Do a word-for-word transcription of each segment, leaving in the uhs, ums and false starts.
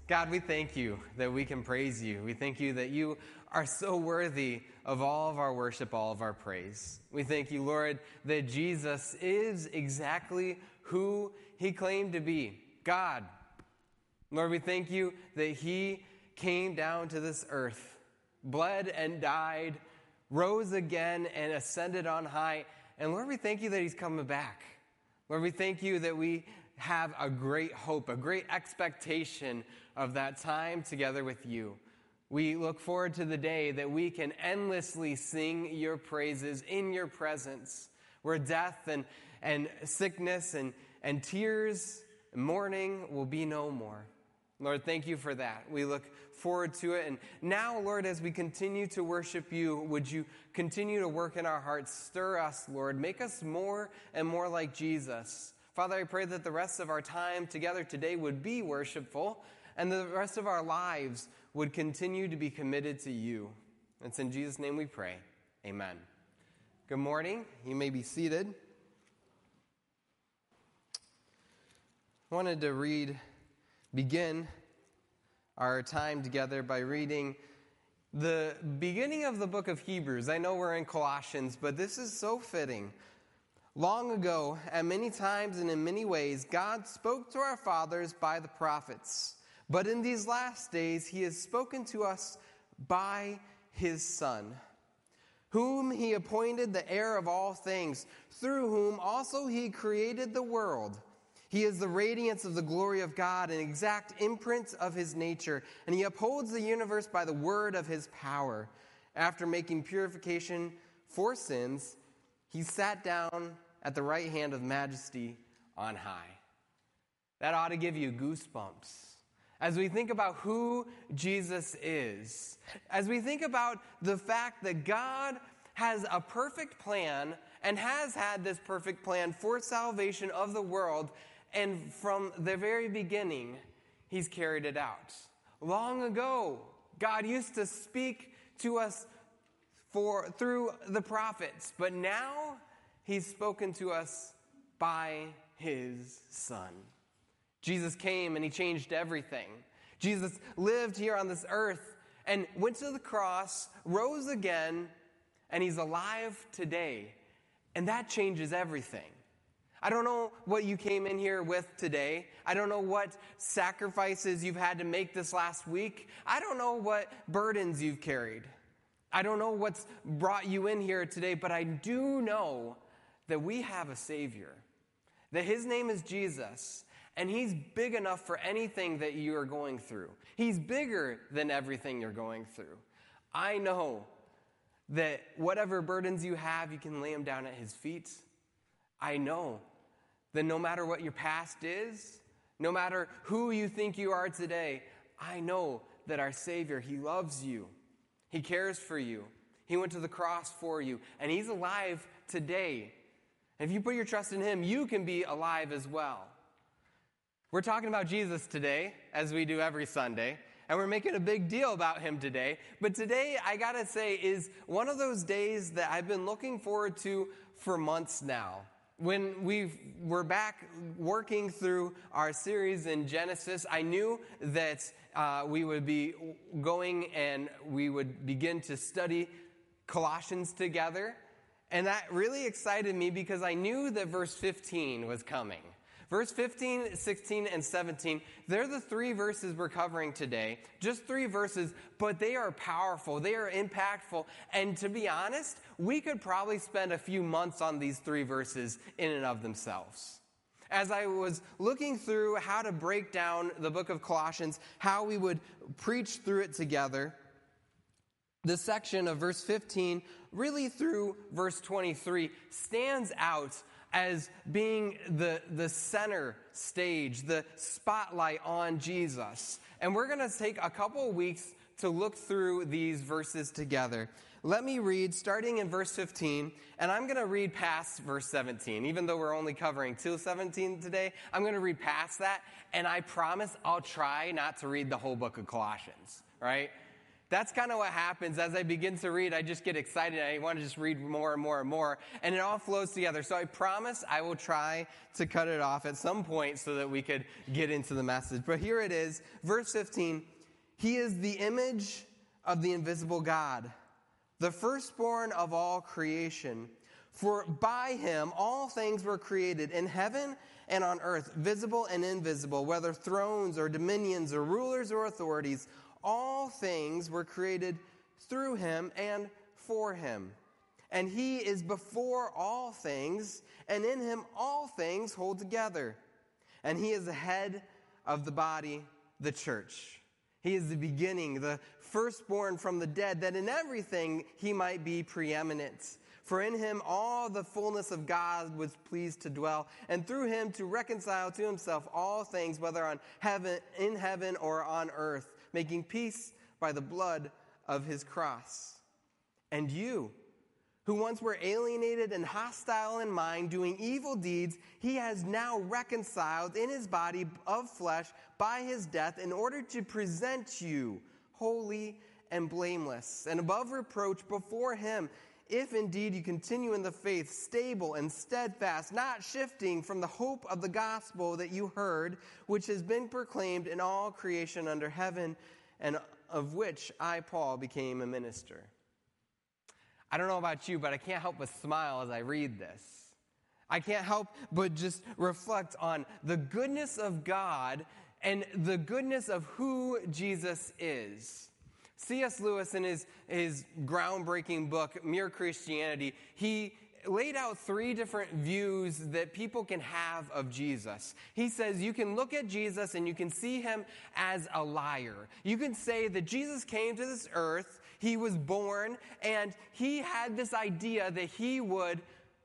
God, we thank you that we can praise you. We thank you that you are so worthy of all of our worship, all of our praise. We thank you, Lord, that Jesus is exactly who he claimed to be, God. Lord, we thank you that he came down to this earth, bled and died, rose again and ascended on high. And Lord, we thank you that he's coming back. Lord, we thank you that we have a great hope, a great expectation of that time together with you. We look forward to the day that we can endlessly sing your praises in your presence, where death and, and sickness and, and tears and mourning will be no more. Lord, thank you for that. We look forward to it. And now, Lord, as we continue to worship you, would you continue to work in our hearts? Stir us, Lord. Make us more and more like Jesus. Father, I pray that the rest of our time together today would be worshipful, and the rest of our lives would continue to be committed to you. It's in Jesus' name we pray. Amen. Good morning. You may be seated. I wanted to read, begin our time together by reading the beginning of the book of Hebrews. I know we're in Colossians, but this is so fitting. Long ago, at many times and in many ways, God spoke to our fathers by the prophets. But in these last days, he has spoken to us by his Son, whom he appointed the heir of all things, through whom also he created the world. He is the radiance of the glory of God, an exact imprint of his nature, and he upholds the universe by the word of his power. After making purification for sins, he sat down at the right hand of majesty on high. That ought to give you goosebumps. As we think about who Jesus is, as we think about the fact that God has a perfect plan and has had this perfect plan for salvation of the world, and from the very beginning, he's carried it out. Long ago, God used to speak to us for through the prophets, but now he's spoken to us by his Son. Jesus came and he changed everything. Jesus lived here on this earth and went to the cross, rose again, and he's alive today. And that changes everything. I don't know what you came in here with today. I don't know what sacrifices you've had to make this last week. I don't know what burdens you've carried. I don't know what's brought you in here today, but I do know that we have a Savior, that his name is Jesus, and he's big enough for anything that you are going through. He's bigger than everything you're going through. I know that whatever burdens you have, you can lay them down at his feet. I know that no matter what your past is, no matter who you think you are today, I know that our Savior, he loves you. He cares for you. He went to the cross for you, and he's alive today. If you put your trust in him, you can be alive as well. We're talking about Jesus today, as we do every Sunday, and we're making a big deal about him today. But today, I gotta say, is one of those days that I've been looking forward to for months now. When we were back working through our series in Genesis, I knew that uh, we would be going and we would begin to study Colossians together. And that really excited me because I knew that verse fifteen was coming. Verse fifteen, sixteen, and seventeen, they're the three verses we're covering today. Just three verses, but they are powerful. They are impactful. And to be honest, we could probably spend a few months on these three verses in and of themselves. As I was looking through how to break down the book of Colossians, how we would preach through it together, the section of verse fifteen, really through verse twenty-three, stands out as being the, the center stage, the spotlight on Jesus. And we're going to take a couple weeks to look through these verses together. Let me read, starting in verse fifteen, and I'm going to read past verse seventeen. Even though we're only covering till seventeen today, I'm going to read past that, and I promise I'll try not to read the whole book of Colossians, right? That's kind of what happens as I begin to read. I just get excited. I want to just read more and more and more. And it all flows together. So I promise I will try to cut it off at some point so that we could get into the message. But here it is, verse fifteen. He is the image of the invisible God, the firstborn of all creation. For by him all things were created in heaven and on earth, visible and invisible, whether thrones or dominions or rulers or authorities. All things were created through him and for him. And he is before all things, and in him all things hold together. And he is the head of the body, the church. He is the beginning, the firstborn from the dead, that in everything he might be preeminent. For in him all the fullness of God was pleased to dwell, and through him to reconcile to himself all things, whether on heaven, in heaven or on earth, making peace by the blood of his cross. And you, who once were alienated and hostile in mind, doing evil deeds, he has now reconciled in his body of flesh by his death, in order to present you holy and blameless and above reproach before him, if indeed you continue in the faith, stable and steadfast, not shifting from the hope of the gospel that you heard, which has been proclaimed in all creation under heaven, and of which I, Paul, became a minister. I don't know about you, but I can't help but smile as I read this. I can't help but just reflect on the goodness of God and the goodness of who Jesus is. C S Lewis, in his, his groundbreaking book, Mere Christianity, he laid out three different views that people can have of Jesus. He says you can look at Jesus and you can see him as a liar. You can say that Jesus came to this earth, he was born, and he had this idea that he would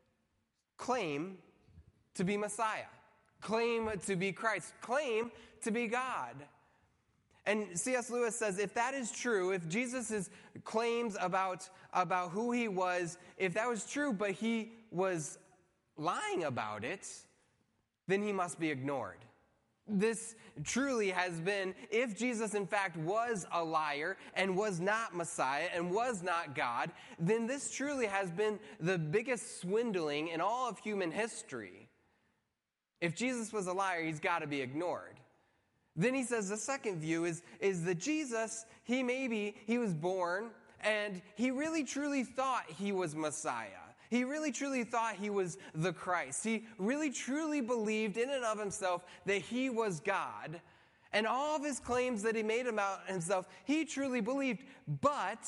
claim to be Messiah, claim to be Christ, claim to be God. And C S Lewis says if that is true, if Jesus' claims about, about who he was, if that was true, but he was lying about it, then he must be ignored. This truly has been, if Jesus in fact was a liar and was not Messiah and was not God, then this truly has been the biggest swindling in all of human history. If Jesus was a liar, he's got to be ignored. Then he says the second view is, is that Jesus, he maybe, he was born and he really truly thought he was Messiah. He really truly thought he was the Christ. He really truly believed in and of himself that he was God. And all of his claims that he made about himself, he truly believed. But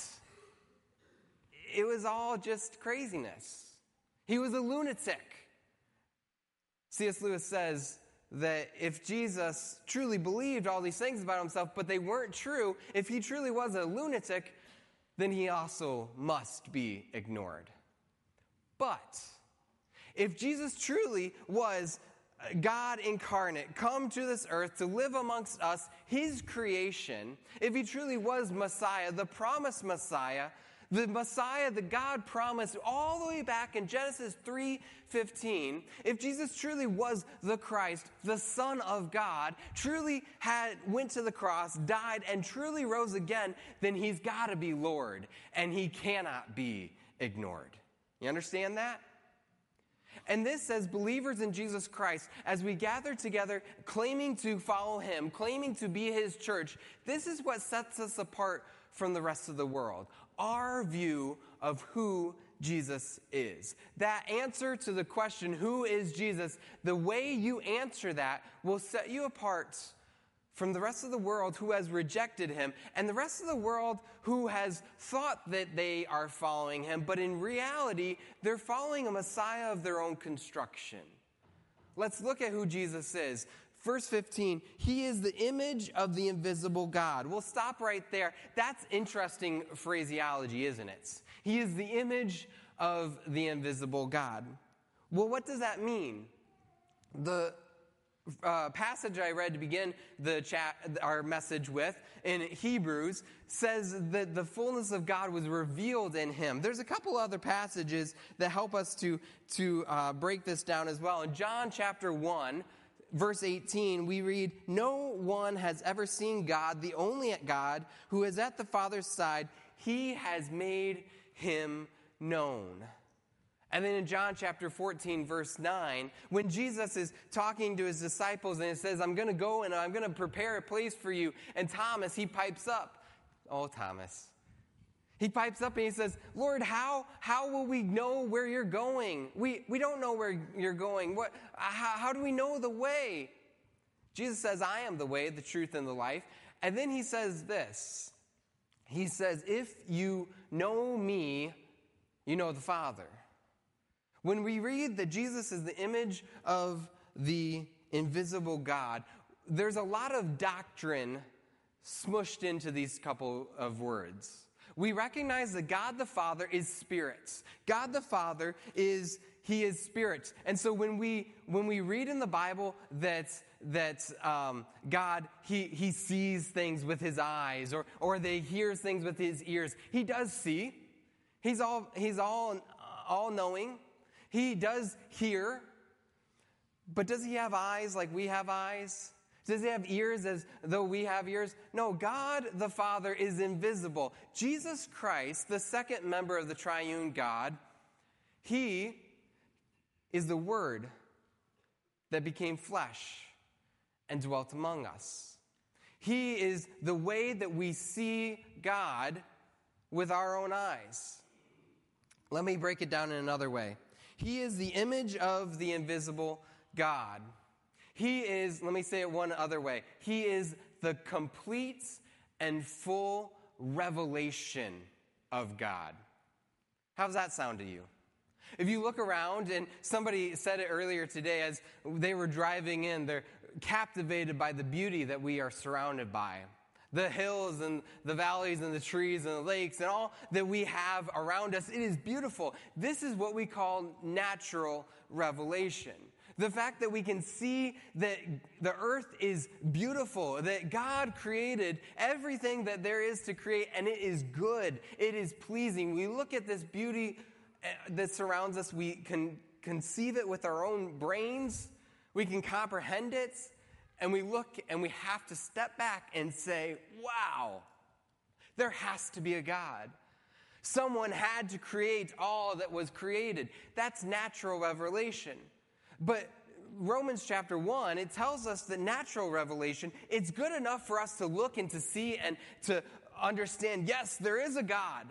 it was all just craziness. He was a lunatic. C S Lewis says that if Jesus truly believed all these things about himself, but they weren't true, if he truly was a lunatic, then he also must be ignored. But if Jesus truly was God incarnate, come to this earth to live amongst us, his creation, if he truly was Messiah, the promised Messiah, the Messiah that God promised all the way back in Genesis three fifteen, if Jesus truly was the Christ, the Son of God, truly had went to the cross, died, and truly rose again, then he's got to be Lord, and he cannot be ignored. You understand that? And this, as believers in Jesus Christ, as we gather together, claiming to follow him, claiming to be his church, this is what sets us apart from the rest of the world. Our view of who Jesus is. That answer to the question, who is Jesus, the way you answer that will set you apart from the rest of the world who has rejected him, and the rest of the world who has thought that they are following him, but in reality, they're following a Messiah of their own construction. Let's look at who Jesus is. Verse fifteen, he is the image of the invisible God. We'll stop right there. That's interesting phraseology, isn't it? He is the image of the invisible God. Well, what does that mean? The uh, passage I read to begin the chat, our message with in Hebrews says that the fullness of God was revealed in him. There's a couple other passages that help us to, to uh, break this down as well. In John chapter one, verse eighteen, we read, "No one has ever seen God, the only God, who is at the Father's side. He has made him known." And then in John chapter fourteen, verse nine, when Jesus is talking to his disciples and it says, "I'm going to go and I'm going to prepare a place for you." And Thomas, he pipes up. Oh, Thomas. He pipes up and he says, "Lord, how how will we know where you're going? We we don't know where you're going. What? How, how do we know the way?" Jesus says, "I am the way, the truth, and the life." And then he says this. He says, "If you know me, you know the Father." When we read that Jesus is the image of the invisible God, there's a lot of doctrine smushed into these couple of words. We recognize that God the Father is spirit. God the Father is, he is spirit. And so when we when we read in the Bible that that um, God, he he sees things with his eyes, or or they hears things with his ears, he does see. He's all he's all all knowing. He does hear, but does he have eyes like we have eyes? Does he have ears as though we have ears? No, God the Father is invisible. Jesus Christ, the second member of the triune God, he is the Word that became flesh and dwelt among us. He is the way that we see God with our own eyes. Let me break it down in another way. He is the image of the invisible God. He is, let me say it one other way, he is the complete and full revelation of God. How does that sound to you? If you look around, and somebody said it earlier today as they were driving in, they're captivated by the beauty that we are surrounded by. The hills and the valleys and the trees and the lakes and all that we have around us, it is beautiful. This is what we call natural revelation. The fact that we can see that the earth is beautiful, that God created everything that there is to create, and it is good, it is pleasing. We look at this beauty that surrounds us, we can conceive it with our own brains, we can comprehend it, and we look and we have to step back and say, wow, there has to be a God. Someone had to create all that was created. That's natural revelation. But Romans chapter one, it tells us that natural revelation, it's good enough for us to look and to see and to understand, yes, there is a God.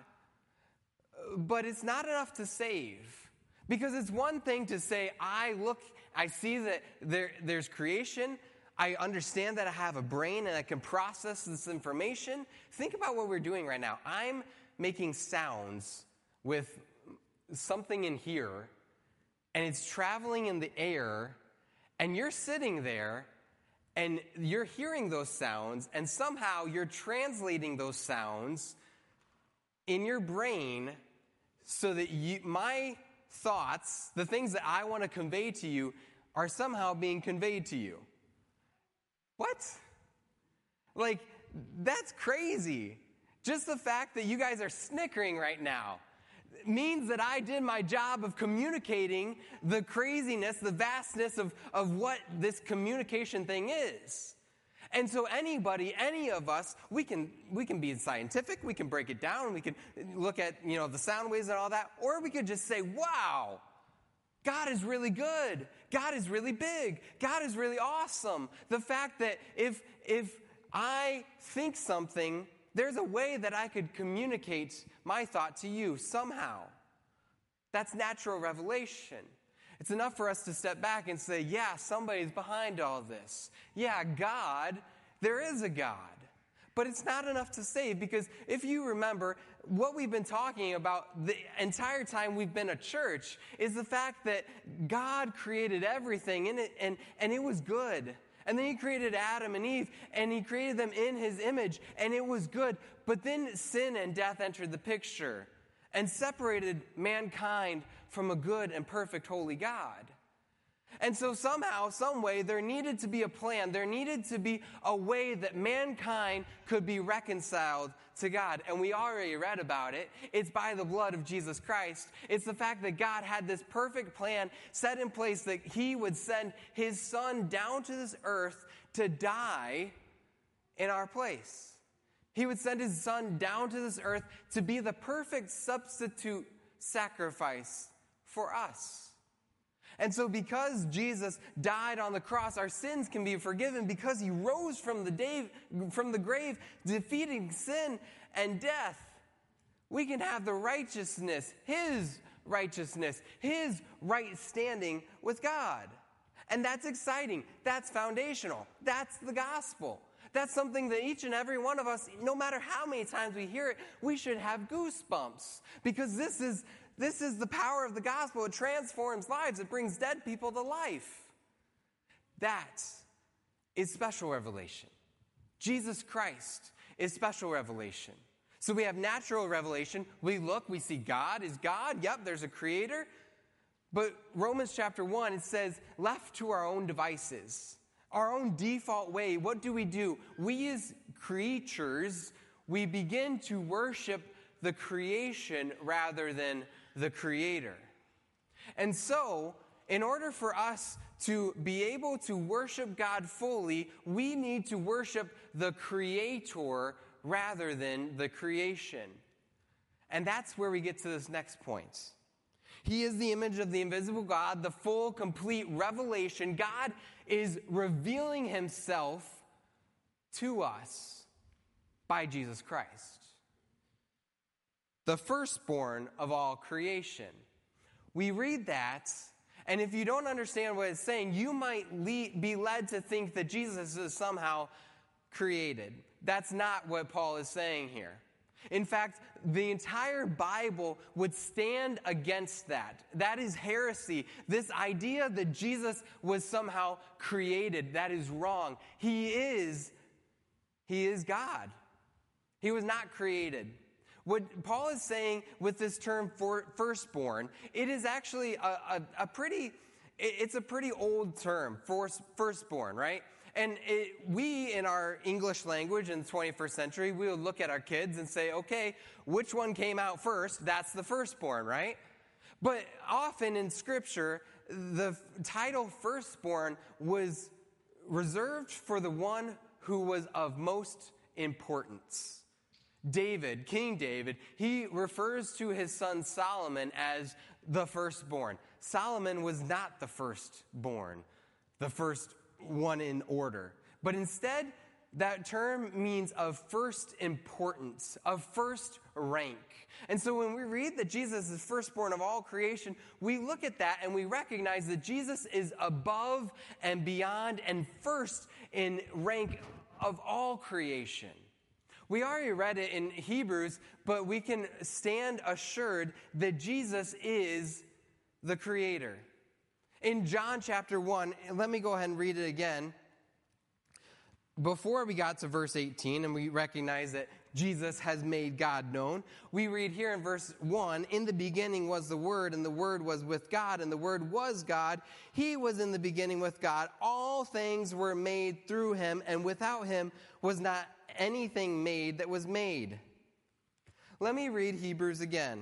But it's not enough to save. Because it's one thing to say, I look, I see that there, there's creation, I understand that I have a brain and I can process this information. Think about what we're doing right now. I'm making sounds with something in here, and it's traveling in the air, and you're sitting there, and you're hearing those sounds, and somehow you're translating those sounds in your brain so that you, my thoughts, the things that I want to convey to you, are somehow being conveyed to you. What? Like, that's crazy. Just the fact that you guys are snickering right now means that I did my job of communicating the craziness, the vastness of, of what this communication thing is. And so anybody, any of us, we can we can be scientific, we can break it down, we can look at, you know, the sound waves and all that, or we could just say, wow, God is really good. God is really big. God is really awesome. The fact that if if I think something, there's a way that I could communicate my thought to you somehow. That's natural revelation. It's enough for us to step back and say, yeah, somebody's behind all this. Yeah, God, there is a God. But it's not enough to save, because if you remember, what we've been talking about the entire time we've been a church is the fact that God created everything in it, and, and it was good. And then he created Adam and Eve, and he created them in his image, and it was good. But then sin and death entered the picture and separated mankind from a good and perfect holy God. And so somehow, some way, there needed to be a plan. There needed to be a way that mankind could be reconciled to God. And we already read about it. It's by the blood of Jesus Christ. It's the fact that God had this perfect plan set in place that he would send his son down to this earth to die in our place. He would send his son down to this earth to be the perfect substitute sacrifice for us. And so because Jesus died on the cross, our sins can be forgiven. Because he rose from the, day, from the grave, defeating sin and death, we can have the righteousness, his righteousness, his right standing with God. And that's exciting. That's foundational. That's the gospel. That's something that each and every one of us, no matter how many times we hear it, we should have goosebumps. Because this is This is the power of the gospel. It transforms lives. It brings dead people to life. That is special revelation. Jesus Christ is special revelation. So we have natural revelation. We look, we see God is God. Yep, there's a creator. But Romans chapter one, it says, left to our own devices, our own default way, what do we do? We as creatures, we begin to worship the creation rather than the Creator. And so, in order for us to be able to worship God fully, we need to worship the Creator rather than the creation. And that's where we get to this next point. He is the image of the invisible God, the full, complete revelation. God is revealing himself to us by Jesus Christ, the firstborn of all creation. We read that, and if you don't understand what it's saying, you might lead, be led to think that Jesus is somehow created. That's not what Paul is saying here. In fact, the entire Bible would stand against that. That is heresy. This idea that Jesus was somehow created, that is wrong. He is, he is God. He was not created. What Paul is saying with this term for firstborn, it is actually a, a, a pretty, it's a pretty old term, for firstborn, right? And it, we, in our English language in the twenty-first century, we would look at our kids and say, okay, which one came out first? That's the firstborn, right? But often in Scripture, the title firstborn was reserved for the one who was of most importance. David, King David, he refers to his son Solomon as the firstborn. Solomon was not the firstborn, the first one in order. But instead, that term means of first importance, of first rank. And so when we read that Jesus is firstborn of all creation, we look at that and we recognize that Jesus is above and beyond and first in rank of all creation. We already read it in Hebrews, but we can stand assured that Jesus is the Creator. In John chapter one, let me go ahead and read it again. Before we got to verse eighteen, and we recognize that Jesus has made God known, we read here in verse one, in the beginning was the Word, and the Word was with God, and the Word was God. He was in the beginning with God. All things were made through him, and without him was not anything made that was made. Let me read Hebrews again.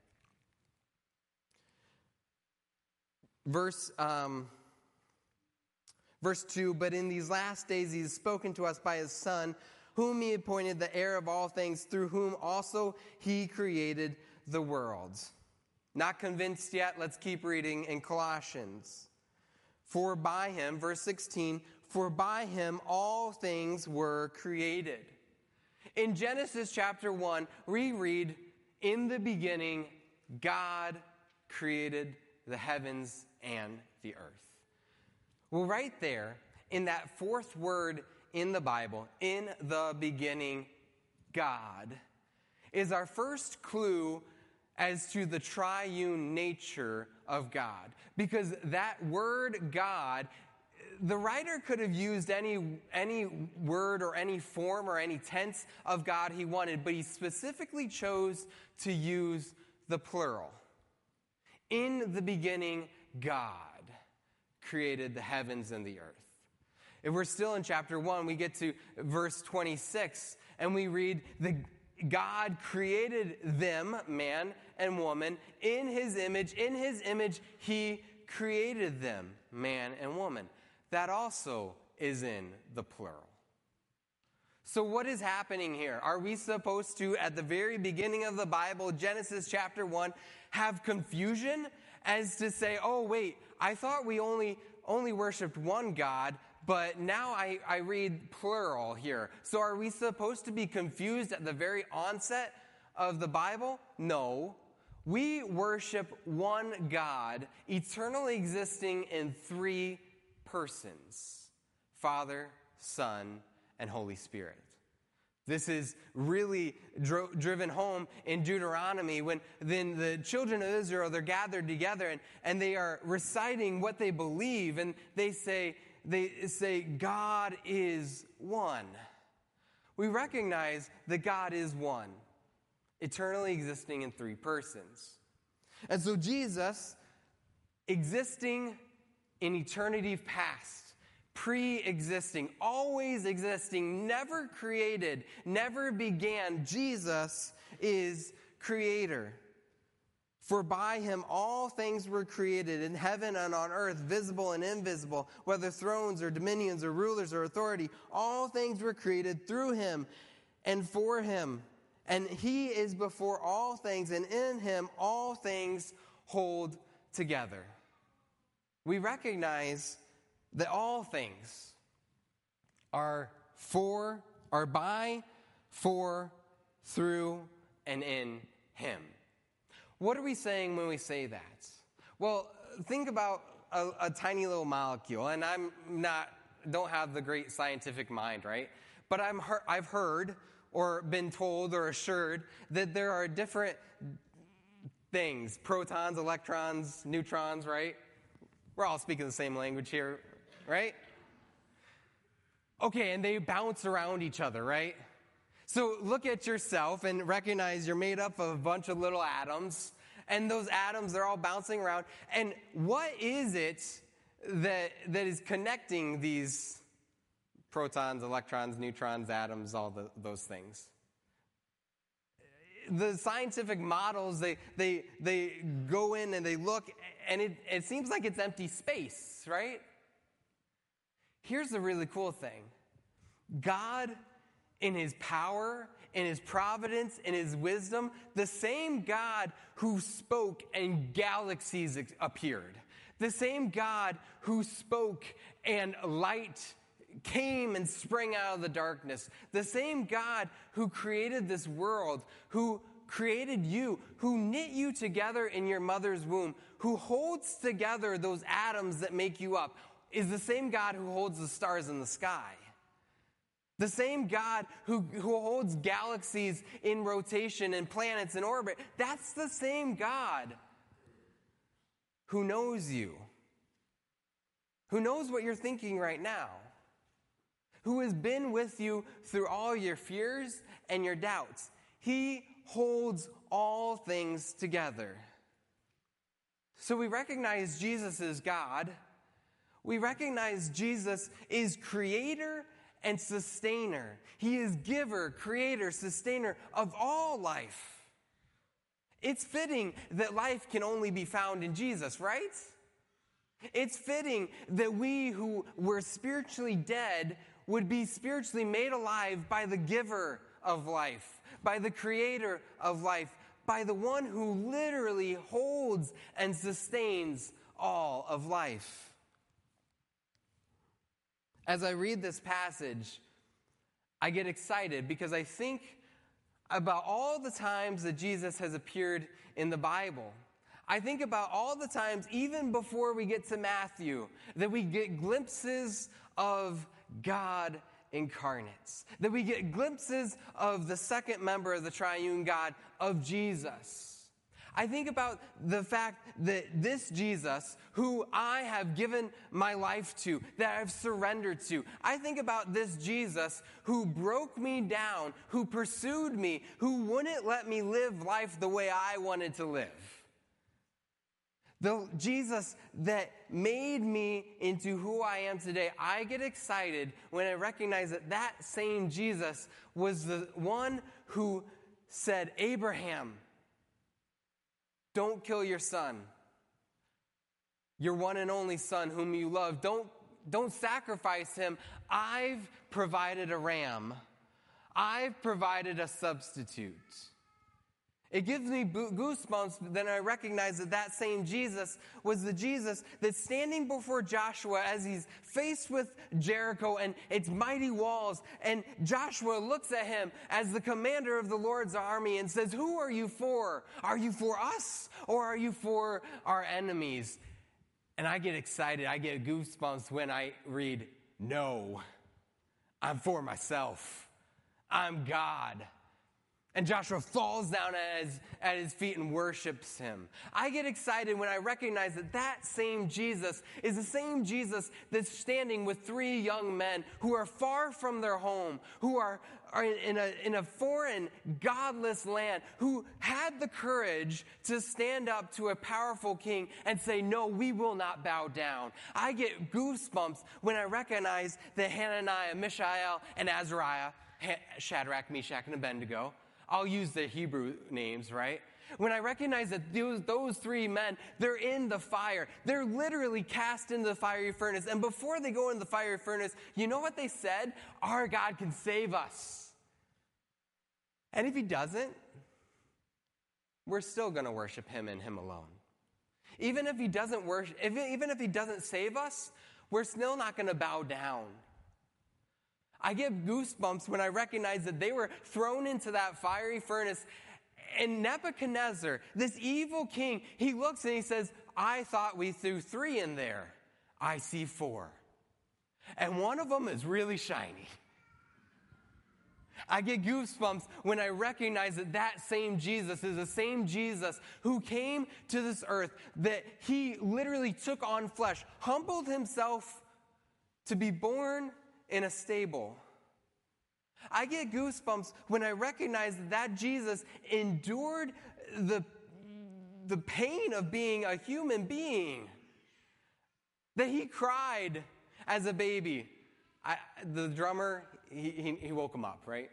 Verse, um, verse two, but in these last days he has spoken to us by his Son, whom he appointed the heir of all things, through whom also he created the world. Not convinced yet? Let's keep reading in Colossians. For by him, verse sixteen, for by him all things were created. In Genesis chapter one, we read, in the beginning, God created the heavens and the earth. Well, right there, in that fourth word in the Bible, in the beginning, God, is our first clue as to the triune nature of God. Because that word God, the writer could have used any, any word or any form or any tense of God he wanted, but he specifically chose to use the plural. In the beginning, God created the heavens and the earth. If we're still in chapter one, we get to verse twenty-six, and we read, the God created them, man and woman, in his image. In his image, he created them, man and woman. That also is in the plural. So what is happening here? Are we supposed to, at the very beginning of the Bible, Genesis chapter one, have confusion as to say, oh, wait, I thought we only, only worshiped one God, but now I, I read plural here. So are we supposed to be confused at the very onset of the Bible? No. We worship one God, eternally existing in three persons: Father, Son, and Holy Spirit. This is really dro- driven home in Deuteronomy when then the children of Israel, they're gathered together and, and they are reciting what they believe, and they say, they say, God is one. We recognize that God is one, eternally existing in three persons. And so Jesus, existing in eternity past, pre-existing, always existing, never created, never began, Jesus is creator. For by him all things were created, in heaven and on earth, visible and invisible, whether thrones or dominions or rulers or authority. All things were created through him and for him. And he is before all things, and in him all things hold together. We recognize that all things are for, are by, for, through, and in him. What are we saying when we say that? Well, think about a, a tiny little molecule, and I'm not, don't have the great scientific mind, right? But I'm, I've heard or been told or assured that there are different things: protons, electrons, neutrons, right? We're all speaking the same language here, right? Okay, and they bounce around each other, right? So look at yourself and recognize you're made up of a bunch of little atoms, and those atoms, they're all bouncing around. And what is it that that is connecting these protons, electrons, neutrons, atoms, all the, those things? The scientific models, they they they go in and they look, and it, it seems like it's empty space, right? Here's the really cool thing. God, in his power, in his providence, in his wisdom, the same God who spoke and galaxies appeared, the same God who spoke and light came and sprang out of the darkness, the same God who created this world, who created you, who knit you together in your mother's womb, who holds together those atoms that make you up, is the same God who holds the stars in the sky. The same God who, who holds galaxies in rotation and planets in orbit. That's the same God who knows you, who knows what you're thinking right now, who has been with you through all your fears and your doubts. He holds all things together. So we recognize Jesus is God. We recognize Jesus is creator and sustainer. He is giver, creator, sustainer of all life. It's fitting that life can only be found in Jesus, right? It's fitting that we who were spiritually dead would be spiritually made alive by the giver of life, by the creator of life, by the one who literally holds and sustains all of life. As I read this passage, I get excited because I think about all the times that Jesus has appeared in the Bible. I think about all the times, even before we get to Matthew, that we get glimpses of God incarnate, that we get glimpses of the second member of the triune God, of Jesus. I think about the fact that this Jesus, who I have given my life to, that I've surrendered to, I think about this Jesus who broke me down, who pursued me, who wouldn't let me live life the way I wanted to live. The Jesus that made me into who I am today, I get excited when I recognize that that same Jesus was the one who said, Abraham, don't kill your son, your one and only son whom you love. Don't, don't sacrifice him. I've provided a ram. I've provided a substitute. It gives me goosebumps. Then I recognize that that same Jesus was the Jesus that's standing before Joshua as he's faced with Jericho and its mighty walls. And Joshua looks at him as the commander of the Lord's army and says, who are you for? Are you for us or are you for our enemies? And I get excited. I get goosebumps when I read, no, I'm for myself. I'm God. And Joshua falls down at his, at his feet and worships him. I get excited when I recognize that that same Jesus is the same Jesus that's standing with three young men who are far from their home, who are, are in, a, in a foreign, godless land, who had the courage to stand up to a powerful king and say, no, we will not bow down. I get goosebumps when I recognize that Hananiah, Mishael, and Azariah, Shadrach, Meshach, and Abednego, I'll use the Hebrew names, right? When I recognize that those, those three men, they're in the fire. They're literally cast into the fiery furnace. And before they go into the fiery furnace, you know what they said? Our God can save us. And if he doesn't, we're still going to worship him and him alone. Even if he doesn't worship, if, even if he doesn't save us, we're still not going to bow down. I get goosebumps when I recognize that they were thrown into that fiery furnace. And Nebuchadnezzar, this evil king, he looks and he says, I thought we threw three in there. I see four. And one of them is really shiny. I get goosebumps when I recognize that that same Jesus is the same Jesus who came to this earth, that he literally took on flesh, humbled himself to be born in a stable. I get goosebumps when I recognize that, that Jesus endured the, the pain of being a human being. That he cried as a baby. I, the drummer, he, he, he woke him up, right?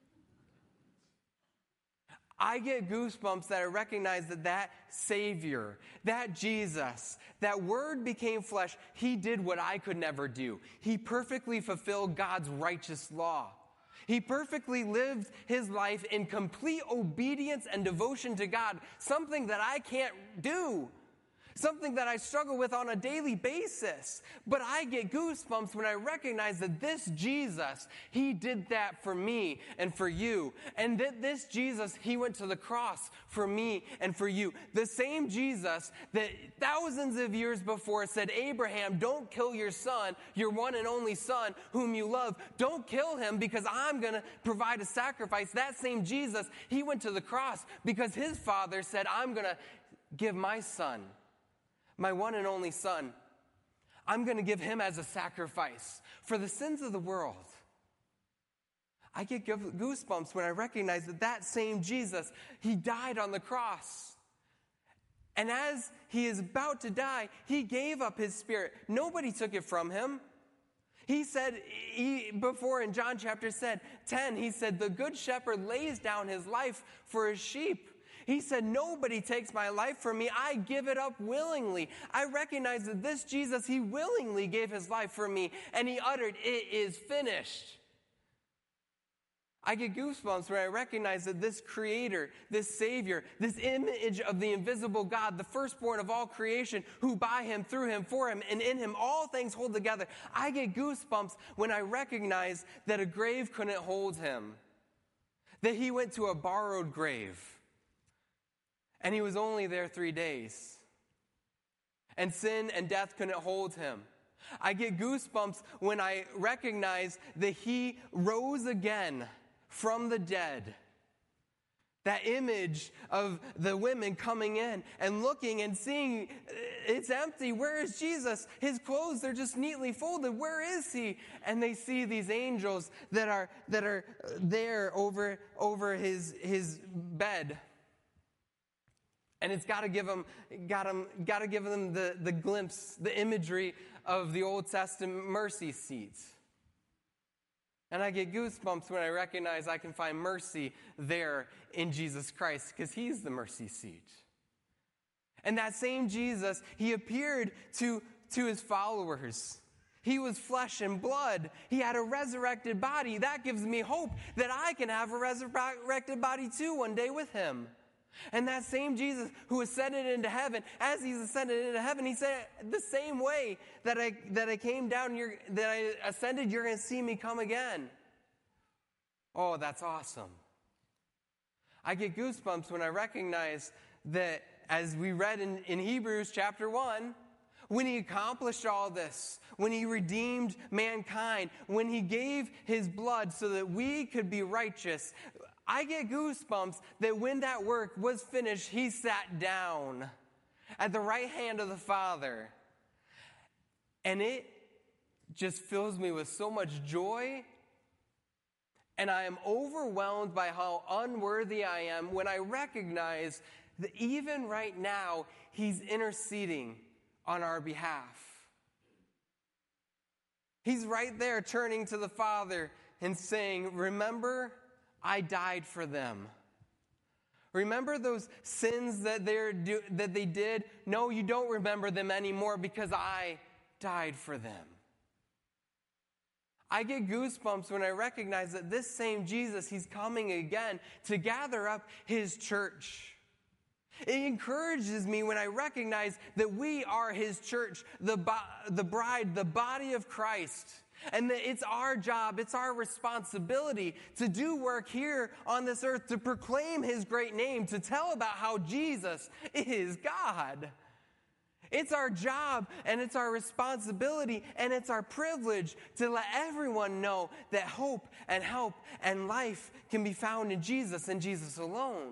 I get goosebumps that I recognize that that Savior, that Jesus, that Word became flesh, he did what I could never do. He perfectly fulfilled God's righteous law. He perfectly lived his life in complete obedience and devotion to God, something that I can't do. Something that I struggle with on a daily basis. But I get goosebumps when I recognize that this Jesus, he did that for me and for you. And that this Jesus, he went to the cross for me and for you. The same Jesus that thousands of years before said, Abraham, don't kill your son, your one and only son whom you love. Don't kill him because I'm going to provide a sacrifice. That same Jesus, he went to the cross because his father said, I'm going to give my son, my one and only son, I'm going to give him as a sacrifice for the sins of the world. I get goosebumps when I recognize that that same Jesus, he died on the cross. And as he is about to die, he gave up his spirit. Nobody took it from him. He said, he, before in John chapter ten, he said, the good shepherd lays down his life for his sheep. He said, nobody takes my life from me. I give it up willingly. I recognize that this Jesus, he willingly gave his life for me, and he uttered, it is finished. I get goosebumps when I recognize that this creator, this savior, this image of the invisible God, the firstborn of all creation, who by him, through him, for him, and in him all things hold together. I get goosebumps when I recognize that a grave couldn't hold him, that he went to a borrowed grave. And he was only there three days. And sin and death couldn't hold him. I get goosebumps when I recognize that he rose again from the dead. That image of the women coming in and looking and seeing it's empty. Where is Jesus? His clothes, they're just neatly folded. Where is he? And they see these angels that are that are there over, over his, his bed. And it's got to give them, got them, got to give them the, the glimpse, the imagery of the Old Testament mercy seats. And I get goosebumps when I recognize I can find mercy there in Jesus Christ, because he's the mercy seat. And that same Jesus, he appeared to, to his followers. He was flesh and blood. He had a resurrected body. That gives me hope that I can have a resurrected body too one day with him. And that same Jesus who ascended into heaven, as he's ascended into heaven, he said, the same way that I that I came down, you're, that I ascended, you're going to see me come again. Oh, that's awesome. I get goosebumps when I recognize that, as we read in, in Hebrews chapter one, when he accomplished all this, when he redeemed mankind, when he gave his blood so that we could be righteous, I get goosebumps that when that work was finished, he sat down at the right hand of the Father. And it just fills me with so much joy. And I am overwhelmed by how unworthy I am when I recognize that even right now, he's interceding on our behalf. He's right there turning to the Father and saying, remember, I died for them. Remember those sins that, they're do, that they did? No, you don't remember them anymore because I died for them. I get goosebumps when I recognize that this same Jesus, he's coming again to gather up his church. It encourages me when I recognize that we are his church, the, bo- the bride, the body of Christ. And that it's our job, it's our responsibility to do work here on this earth, to proclaim his great name, to tell about how Jesus is God. It's our job, and it's our responsibility, and it's our privilege to let everyone know that hope and help and life can be found in Jesus and Jesus alone.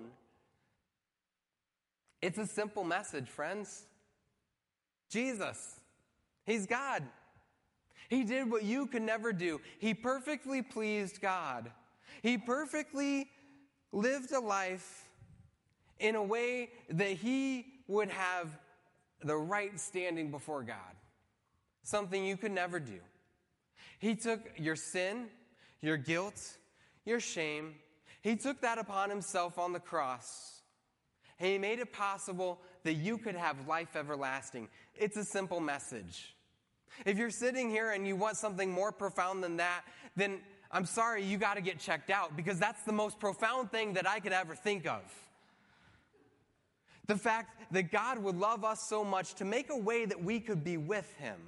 It's a simple message, friends. Jesus, he's God. He did what you could never do. He perfectly pleased God. He perfectly lived a life in a way that he would have the right standing before God. Something you could never do. He took your sin, your guilt, your shame. He took that upon himself on the cross. And he made it possible that you could have life everlasting. It's a simple message. If you're sitting here and you want something more profound than that, then I'm sorry, you got to get checked out, because that's the most profound thing that I could ever think of. The fact that God would love us so much to make a way that we could be with him.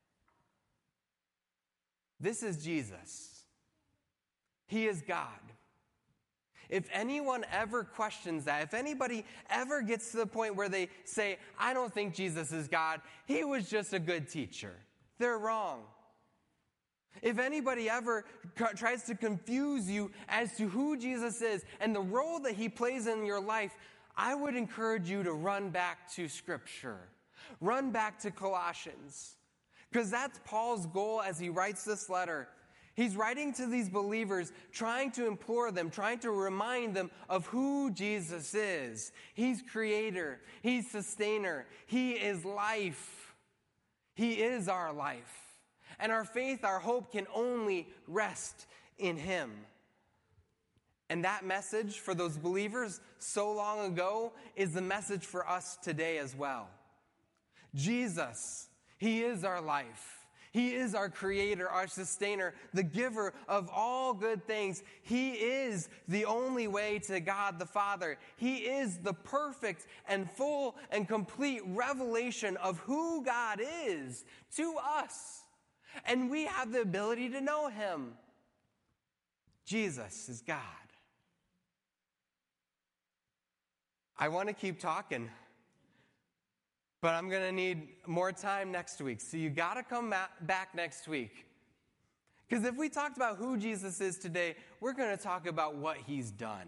This is Jesus. He is God. If anyone ever questions that, if anybody ever gets to the point where they say, I don't think Jesus is God, he was just a good teacher, they're wrong. If anybody ever co- tries to confuse you as to who Jesus is and the role that he plays in your life, I would encourage you to run back to Scripture. Run back to Colossians. Because that's Paul's goal as he writes this letter. He's writing to these believers, trying to implore them, trying to remind them of who Jesus is. He's creator. He's sustainer. He is life. He is our life. And our faith, our hope can only rest in him. And that message for those believers so long ago is the message for us today as well. Jesus, he is our life. He is our creator, our sustainer, the giver of all good things. He is the only way to God the Father. He is the perfect and full and complete revelation of who God is to us. And we have the ability to know him. Jesus is God. I want to keep talking, but I'm going to need more time next week. So you got to come back next week. Because if we talked about who Jesus is today, we're going to talk about what he's done.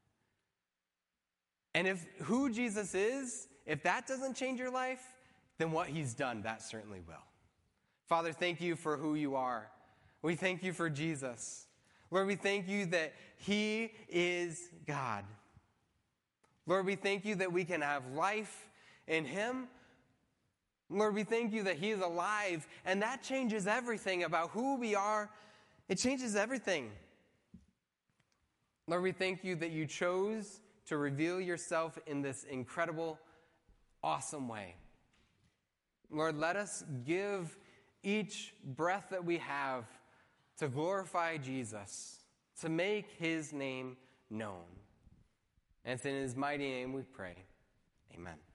And if who Jesus is, if that doesn't change your life, then what he's done, that certainly will. Father, thank you for who you are. We thank you for Jesus. Lord, we thank you that he is God. Lord, we thank you that we can have life in him. Lord, we thank you that he is alive, and that changes everything about who we are. It changes everything. Lord, we thank you that you chose to reveal yourself in this incredible, awesome way. Lord, let us give each breath that we have to glorify Jesus, to make his name known. And it's in his mighty name we pray. Amen.